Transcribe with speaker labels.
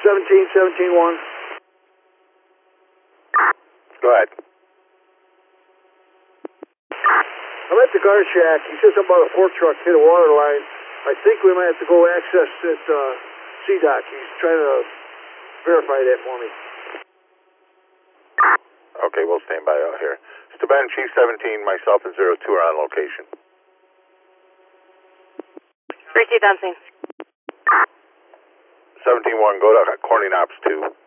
Speaker 1: 17-17-1.
Speaker 2: Go ahead.
Speaker 1: I'm at the guard shack. He said something about a fork truck hit a water line. I think we might have to go access at CDOC. He's trying to verify that for me.
Speaker 2: Okay, we'll stand by out here. Staben, Chief 17, myself and 02 are on location.
Speaker 3: Receive on scene.
Speaker 2: 17-1, go to Corning Ops 2.